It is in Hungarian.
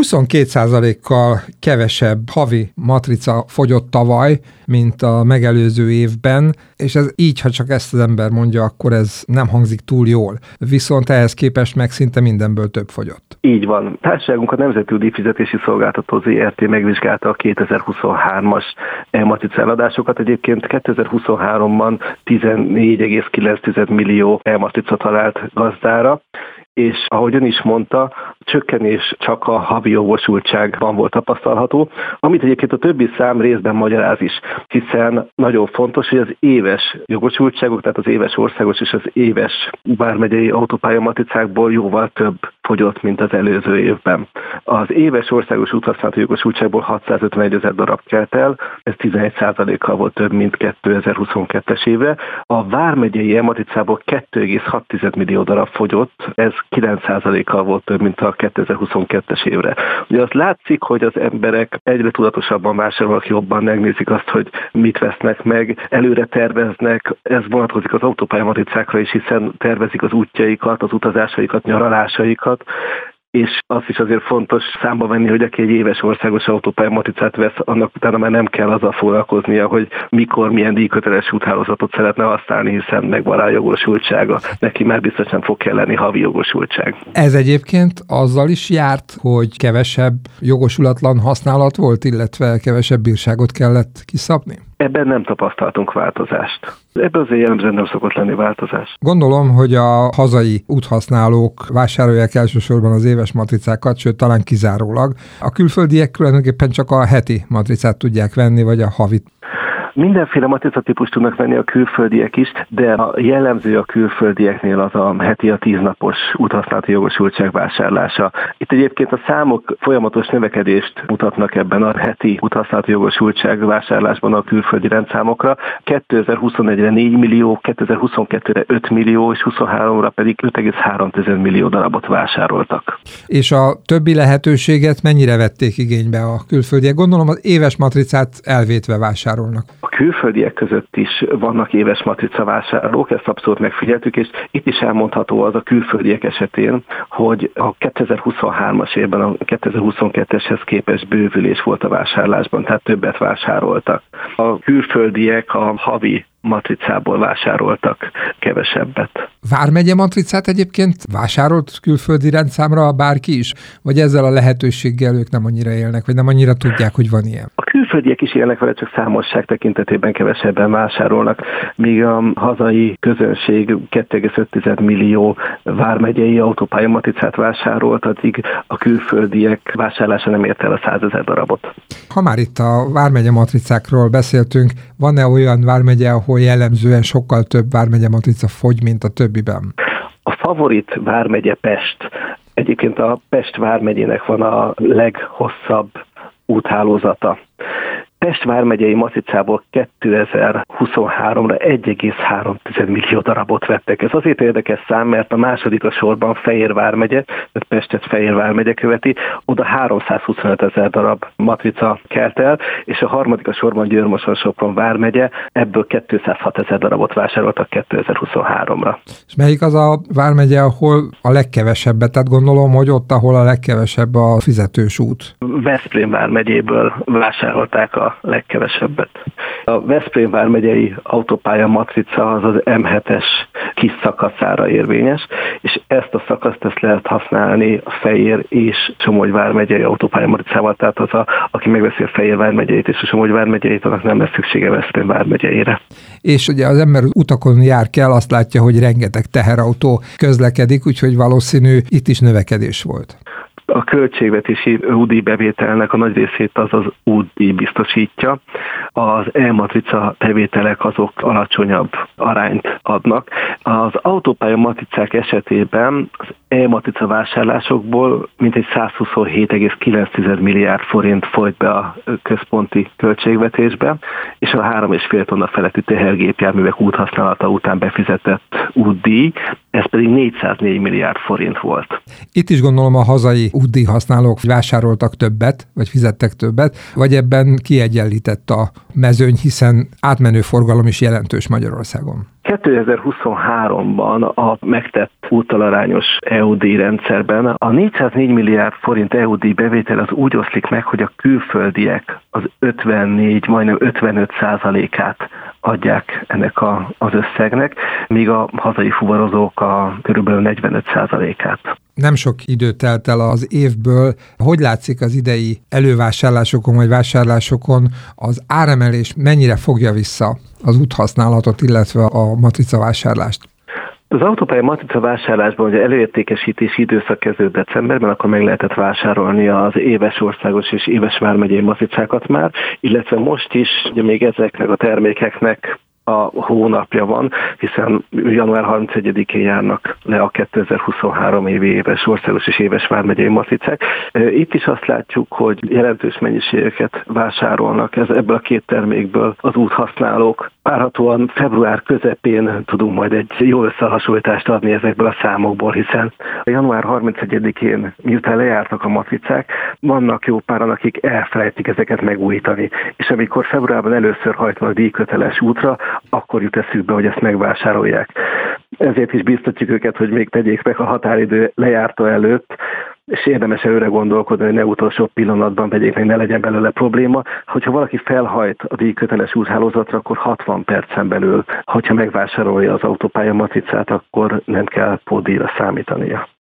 22%-kal kevesebb havi matrica fogyott tavaly, mint a megelőző évben, és ez így, ha csak ezt az ember mondja, akkor ez nem hangzik túl jól. Viszont ehhez képest meg szinte mindenből több fogyott. Így van. Társaságunk a Nemzeti Díjfizetési Szolgáltató ZRT megvizsgálta a 2023-as e-matrica eladásokat. Egyébként 2023-ban 14,9 millió e-matrica talált gazdára, és ahogy ön is mondta, a csökkenés csak a havi jogosultságban volt tapasztalható, amit egyébként a többi szám részben magyaráz is, hiszen nagyon fontos, hogy az éves jogosultságok, tehát az éves országos és az éves vármegyei autópályamatricákból jóval több fogyott, mint az előző évben. Az éves országos úthasználati jogosultságból 651 000 darab kelt el, ez 11%-kal volt több, mint 2022-es évre. A vármegyei e-matricából 2,6 millió darab fogyott, ez 9%-kal volt több, mint a 2022-es évre. Ugye azt látszik, hogy az emberek egyre tudatosabban vásárolnak, jobban megnézik azt, hogy mit vesznek meg, előre terveznek, ez vonatkozik az autópályamatricákra is, hiszen tervezik az útjaikat, az utazásaikat, nyaralásaikat, és azt is azért fontos számba venni, hogy aki egy éves országos autópályamatricát vesz, annak utána már nem kell azzal foglalkoznia, hogy mikor, milyen díjköteles úthálózatot szeretne használni, hiszen megvan rá a jogosultsága. Neki már biztosan fog kelleni havi jogosultság. Ez egyébként azzal is járt, hogy kevesebb jogosulatlan használat volt, illetve kevesebb bírságot kellett kiszabni? Ebben nem tapasztaltunk változást. Ebben azért jellemzően nem szokott lenni változás. Gondolom, hogy a hazai úthasználók vásárolják elsősorban az éves matricákat, sőt talán kizárólag. A külföldiek tulajdonképpen csak a heti matricát tudják venni, vagy a havit. Mindenféle matricatípust tudnak venni a külföldiek is, de a jellemző a külföldieknél az a heti, a 10 napos úthasználati jogosultság vásárlása. Itt egyébként a számok folyamatos növekedést mutatnak ebben a heti úthasználati jogosultság vásárlásban a külföldi rendszámokra. 2021-re 4 millió, 2022-re 5 millió, és 23-ra pedig 5,3 millió darabot vásároltak. És a többi lehetőséget mennyire vették igénybe a külföldiek? Gondolom az éves matricát elvétve vásárolnak. A külföldiek között is vannak éves matrica vásárlók, ezt abszolút megfigyeltük, és itt is elmondható az a külföldiek esetén, hogy a 2023-as évben a 2022-eshez képest bővülés volt a vásárlásban, tehát többet vásároltak. A külföldiek a havi matricából vásároltak kevesebbet. Vármegye matricát egyébként vásárolt külföldi rendszámra bárki is? Vagy ezzel a lehetőséggel ők nem annyira élnek, vagy nem annyira tudják, hogy van ilyen? A külföldiek is élnek vele, csak számosság tekintetében kevesebben vásárolnak, míg a hazai közönség 2,5 millió vármegyei autópályamatricát vásárolt, addig a külföldiek vásárlása nem ért el a 100 000 darabot. Ha már itt a vármegye matricákról beszéltünk, van-e olyan vármegye, ahol jellemzően sokkal több vármegye matrica fogy, mint a többiben? A favorit vármegye Pest. Egyébként a Pest vármegyének van a leghosszabb úthálózata. Pest vármegyei matricából 2023-ra 1,3 millió darabot vettek. Ez azért érdekes szám, mert a második a sorban Fejér vármegye, tehát Pestet Fejér vármegye követi, oda 325 000 darab matrica kelt el, és a harmadik a sorban Győr-Moson-Sopron vármegye, ebből 206 000 darabot vásároltak 2023-ra. És melyik az a vármegye, ahol a legkevesebbet? Tehát gondolom, hogy ott, ahol a legkevesebb a fizetős út. Veszprém vármegyéből vásárolták a legkevesebbet. A Veszprém vármegyei autópálya matrica az az M7-es kis szakaszára érvényes, és ezt a szakaszt lehet használni a Fejér és Somogy vármegyei autópálya matricával, tehát aki megveszi a Fejér vármegyeit és a Somogy vármegyeit, annak nem lesz szüksége Veszprém vármegyeire. És ugye az ember utakon jár kell, azt látja, hogy rengeteg teherautó közlekedik, úgyhogy valószínű itt is növekedés volt. A költségvetési útdíjbevételnek a nagy részét az útdíj biztosítja. Az e-matrica bevételek azok alacsonyabb arányt adnak. Az autópálya matricák esetében az e-matrica vásárlásokból mintegy 127,9 milliárd forint folyt be a központi költségvetésbe, és a 3,5 tonna feletti tehergépjárművek úthasználata után befizetett útdíj, ez pedig 404 milliárd forint volt. Itt is gondolom a hazai útdíjhasználók vásároltak többet, vagy fizettek többet, vagy ebben kiegyenlített a mezőny, hiszen átmenő forgalom is jelentős Magyarországon. 2023-ban a megtett úttalarányos EUD rendszerben a 404 milliárd forint EUD bevétel az úgy oszlik meg, hogy a külföldiek az 54, majdnem 55%-át adják ennek az összegnek, míg a hazai fuvarozók a körülbelül 45%-át. Nem sok idő telt el az évből. Hogy látszik az idei elővásárlásokon vagy vásárlásokon az áremelés mennyire fogja vissza az úthasználatot, illetve a matricavásárlást? Az autópálya matrica vásárlásban ugye előértékesítési időszak kezdődött decemberben, akkor meg lehetett vásárolni az éves országos és éves vármegyei matricákat már, illetve most is ugye még ezeknek a termékeknek a hónapja van, hiszen január 31-én járnak le a 2023 évi éves országos és éves vármegyei matricák. Itt is azt látjuk, hogy jelentős mennyiségeket vásárolnak ebből a két termékből az úthasználók. Várhatóan február közepén tudunk majd egy jó összehasonlítást adni ezekből a számokból, hiszen a január 31-én, miután lejártak a matricák, vannak jó páran, akik elfelejtik ezeket megújítani. És amikor februárban először hajtanak díjköteles útra, akkor jut eszükbe, hogy ezt megvásárolják. Ezért is biztatjuk őket, hogy még tegyék meg a határidő lejárta előtt, és érdemes előre gondolkodni, hogy ne utolsó pillanatban vegyék meg, ne legyen belőle probléma. Hogyha valaki felhajt a díjköteles úthálózatra, akkor 60 percen belül, hogyha megvásárolja az autópálya matricát, akkor nem kell pótdíjra számítania.